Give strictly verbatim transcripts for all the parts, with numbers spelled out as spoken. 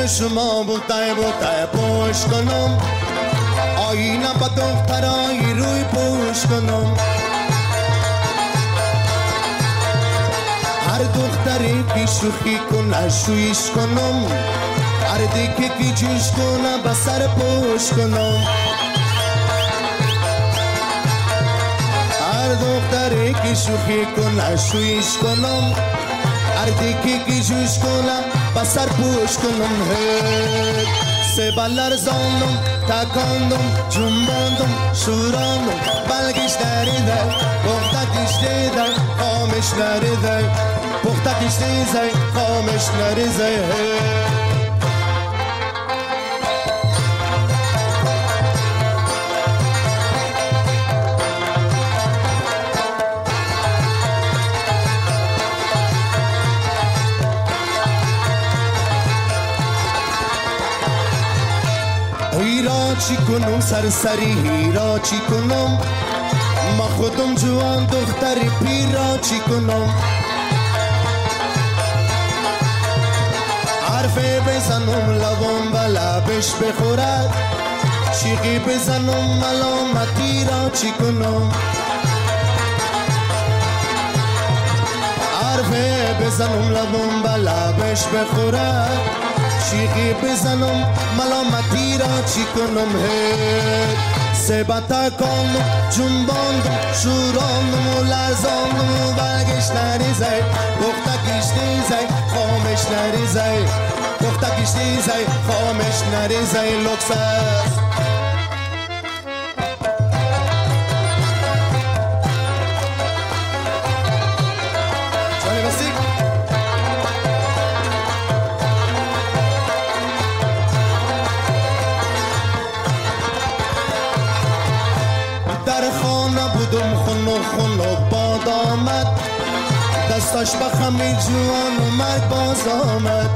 چشما بوده بوده پوش کنم آینه با دخترای روی پوش کنم هر دختری که شوخی کنه شویش کنم هر دیگه که جوش کنه با سر پوش کنم هر دختری که شوخی کنه شویش کنم هر دیگه که جوش کنه با سر پوش کنم سبالر زاندم تکاندم جنباندم شوراندم بلگش دریده پختکش دیده خامش نریده پختکش دیده خامش نریده هیرا چی کنم سرسری هیرا چی کنم ما خودم جوان دختری پیرا چی کنم حرفه بزنم لبم و لبش بخورد چیقی بزنم ملامتی را چی کنم حرفه بزنم لبم و لبش بخورد چیقی بزنم ملامتی را چی کنم سبتا کنم جنباندم شوراندم و لرزاندم و برگش نریزه پختکش دیزه خامش نریزه پختکش دیزه خامش نریزه لکسس در خانه بودم خونو خونو باد آمد دستاش بخمی جوان و مرگ باز آمد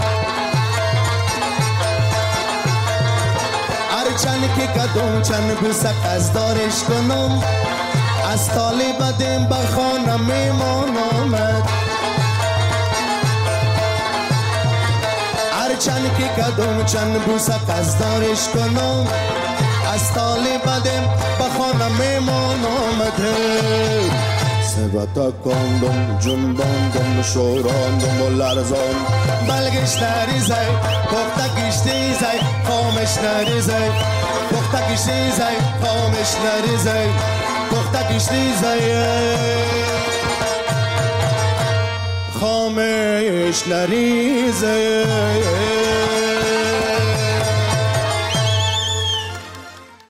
هر چند که کدوم چند بوسک از دارش کنم از تالی بدیم به خانه میمان آمد هر چند که کدوم چند بوسک از دارش کنم از طالبادم با خانه میمان آمده سبتا کندم جنباندم شوراندم و لرزان بلگش نریزه پختکش دیزه خامش نریزه پختکش دیزه خامش نریزه پختکش دیزه خامش نریزه